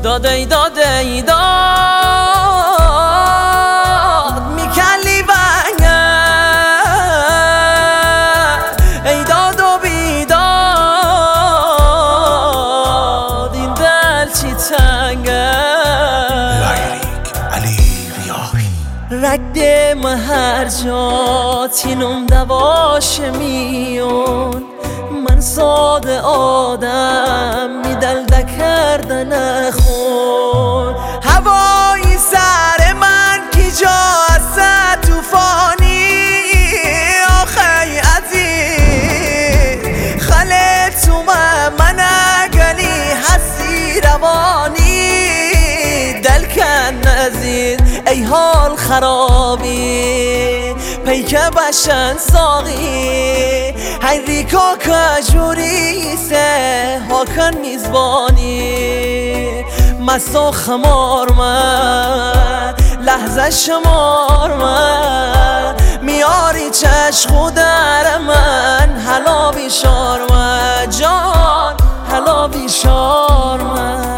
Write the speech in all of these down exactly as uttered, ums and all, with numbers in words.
داده ای داده ای داد میکلی بنگر ای داد و بیداد این دل چی تنگر علی ریاحی رد هر جا تینم دواش میون من ساده آدم می دل دکرده نخون هوایی سر من کی جا است توفانی آخی عزیز خلت تو من اگلی هستی روانی دل کن نزید ای حال خرابی پیک بشن ساقی هی ریکا کجوری سه هاکن میزبانی مسا خمار من لحظه شمار من میاری چشم در من هلا بیشار من جان هلا بیشار من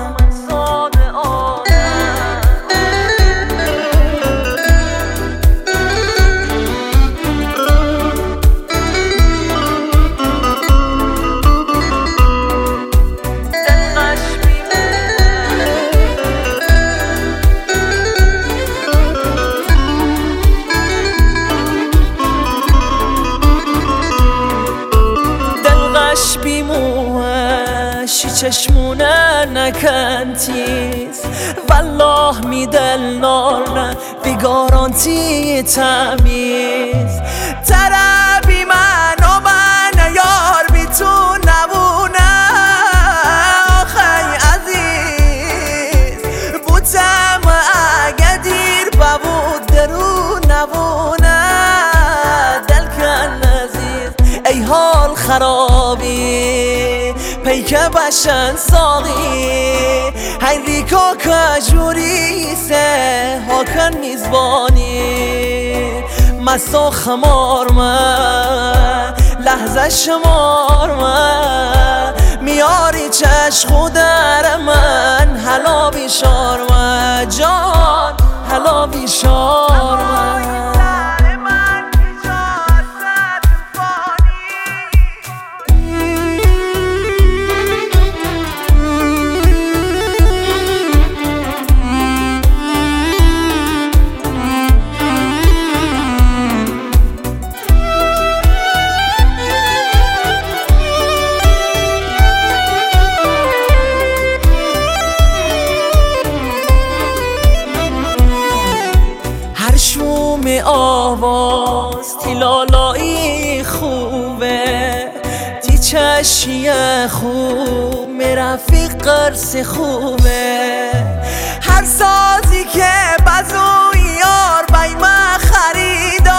بیموشی چشمونه نکنتیز والله می دل نارن بی گارانتی تمیز ترابی من و من یار بی تو نبونه آخی عزیز بودم اگه دیر ببود درو نبونه دل کن عزیز ای حال خرابی پیک بشن ساقی هی ریکا کجوری سه هاکن میزبانی مسا خمار من لحظه شمار من میاری چشم در من هلا بیشار من جان هلا بیشار من شوم آواز تی لالایی خوبه تی چشی خوب می رفیق قرص خوبه هر سازی که بزوی یار بای من خریدار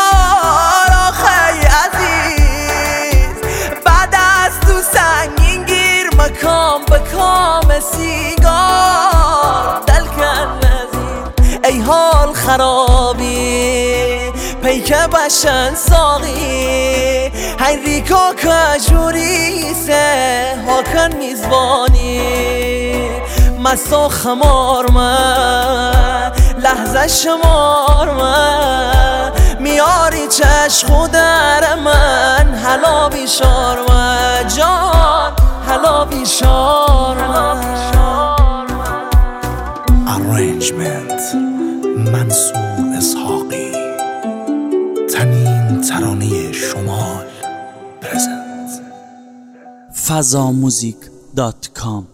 آخی عزیز بعد از تو سنگین گیر مکام بکام سیگار دل کن ای حال خرابی پیک بشن ساقی هی ریکا کجوری سه هاکن میزبانی مسا خمار من لحظه شمار من میاری چشم در من هلا بیشار من جان هلا بیشار من Arrangement منصور اسحاقی تنین ترانه شمال پرزنت فضاموزیک دات کام